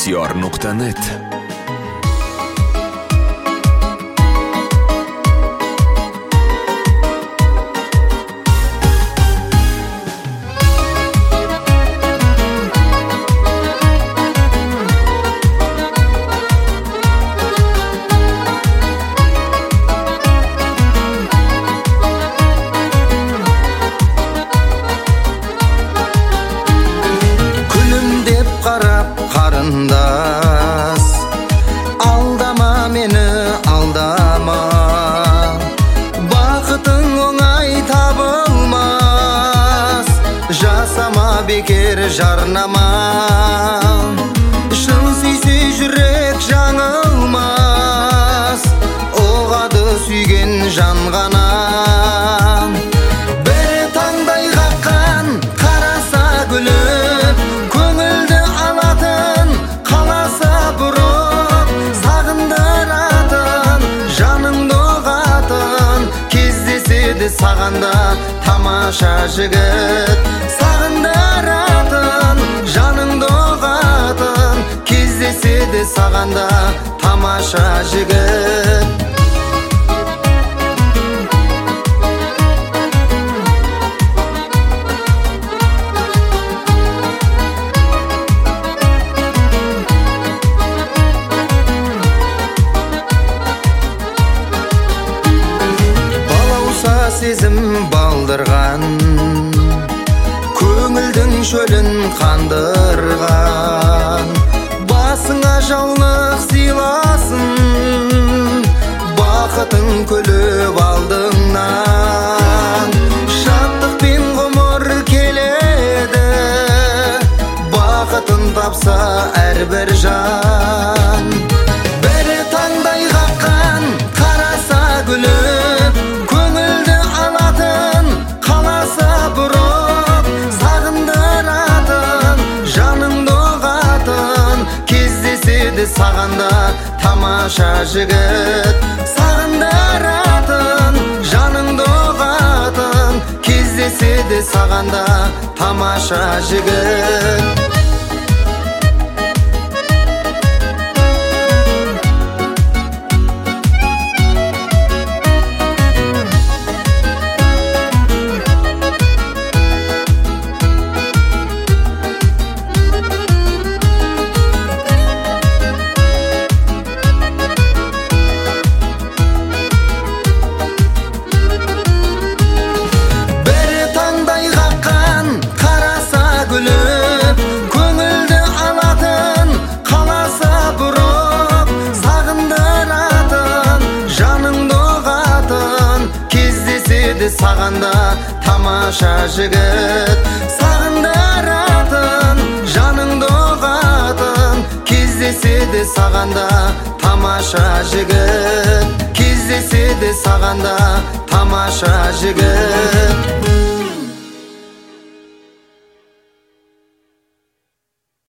Aksiyor.net. Қарындас, алдама мені, алдама, бақытың оңай табылмас, жасама бекер жарнама, шын сүйсе жүрек жаңылмас, оғады сүйген жан ғана. Сағында тамаша жігіт, сағындыратын жаныңды оғатын, кездеседі сағанда тамаша жігіт. Сезім балдырған, көңілдің шөлін қандырған, басыңа жаулық сыйласын, бақытың күліп алдыңнан, шаттықпен ғұмыр келеді, бақытын тапса әрбір жан. Бірі таңдай қаққан, қараса күліп, сағында тамаша жігіт, сағындыратын жаныңды оғатын, кездеседі сағанда тамаша жігіт. Сағында тамаша жігіт, сағындыратын жаныңды оғатын, кездеседі сағанда тамаша жігіт, кездеседі сағанда тамаша жігіт.